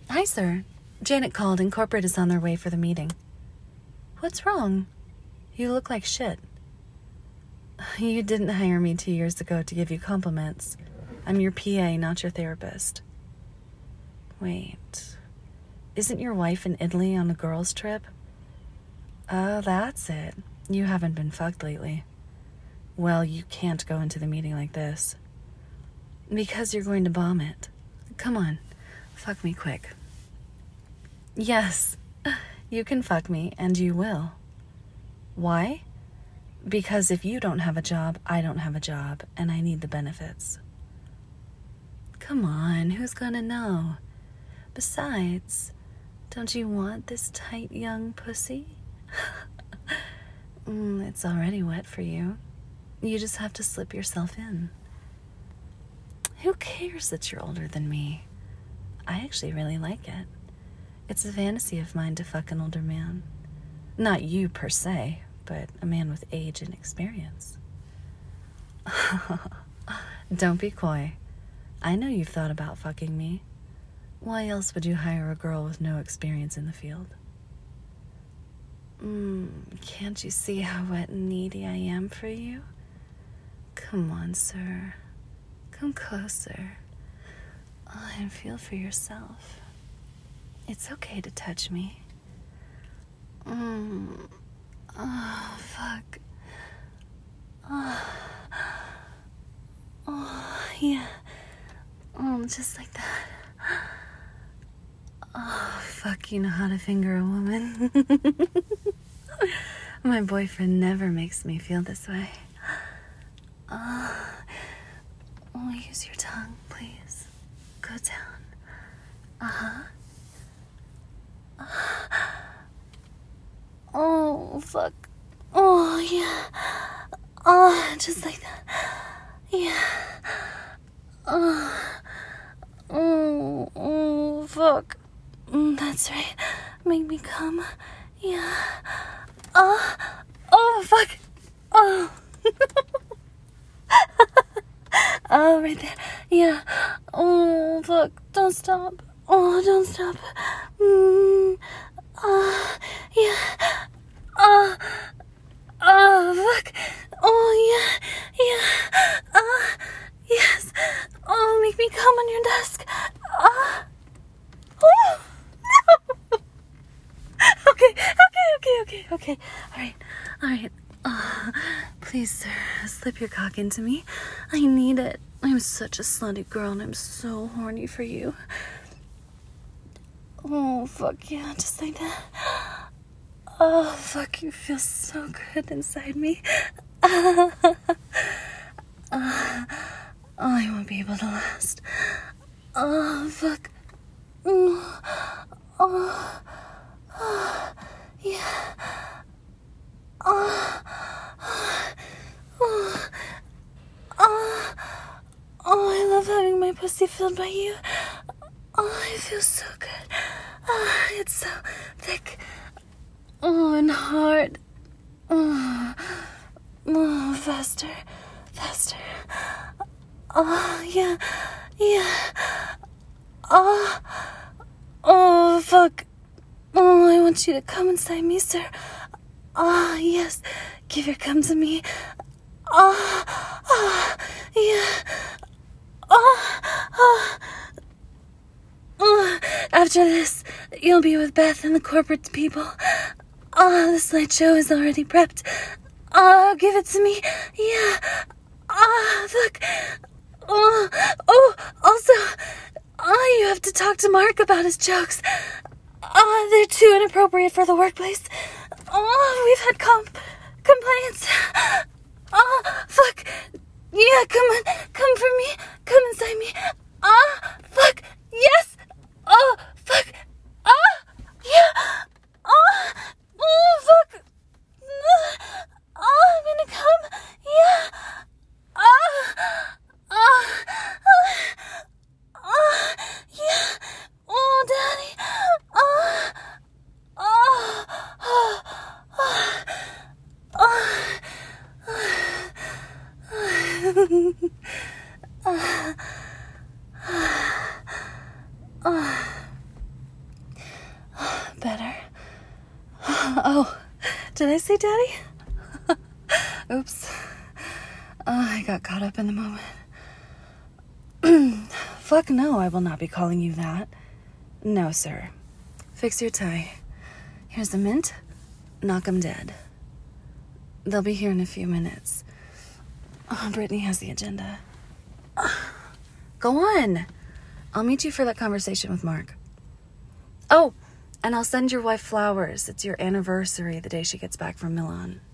Hi, sir. Janet called and corporate is on their way for the meeting. What's wrong? You look like shit. You didn't hire me 2 years ago to give you compliments. I'm your PA, not your therapist. Wait. Isn't your wife in Italy on a girls' trip? Oh, that's it. You haven't been fucked lately. Well, you can't go into the meeting like this. Because you're going to bomb it. Come on, fuck me quick. Yes, you can fuck me, and you will. Why? Because if you don't have a job, I don't have a job, and I need the benefits. Come on, who's gonna know? Besides, don't you want this tight young pussy? It's already wet for you. You just have to slip yourself in. Who cares that you're older than me? I actually really like it. It's a fantasy of mine to fuck an older man. Not you per se, but a man with age and experience. Don't be coy. I know you've thought about fucking me. Why else would you hire a girl with no experience in the field? Can't you see how wet and needy I am for you? Come on, sir. Come closer. And feel for yourself. It's okay to touch me. Oh, fuck. Oh, yeah. Just like that. Oh, fuck, you know how to finger a woman. My boyfriend never makes me feel this way. Use your tongue, please. Go down. Oh, fuck. Oh, yeah. Oh, just like that. Yeah. Oh, fuck. That's right. Make me come. Yeah. Oh, fuck. Oh. Oh, right there. Yeah. Oh, fuck. Don't stop. Oh, don't stop. Yeah. Fuck. Oh, yeah. Yes. Oh, make me come on your desk. Oh. No. Okay. All right. Please, sir, slip your cock into me. I need it. I'm such a slutty girl, and I'm so horny for you. Oh, fuck yeah, just like that. Oh, fuck, you feel so good inside me. I won't be able to last. Oh, fuck. Yeah. I love having my pussy filled by you. I feel so good. It's so thick. And hard. Faster. Yeah. Fuck. I want you to come inside me, sir. Yes. Give your cum to me. Yeah. After this, you'll be with Beth and the corporate people. The slideshow is already prepped. Give it to me. Yeah. Fuck. Also, you have to talk to Mark about his jokes. They're too inappropriate for the workplace. We've had complaints. Fuck. Yeah, come on. Come for me. Come inside me. Fuck. Yes. Fuck. Yeah. Fuck. I'm gonna come. Yeah. Yeah. Daddy. Oh, did I say daddy? Oops. I got caught up in the moment. Fuck no, I will not be calling you that. No, sir. Fix your tie. Here's the mint. Knock 'em dead. They'll be here in a few minutes. Brittany has the agenda. Go on. I'll meet you for that conversation with Mark. Oh, and I'll send your wife flowers. It's your anniversary the day she gets back from Milan.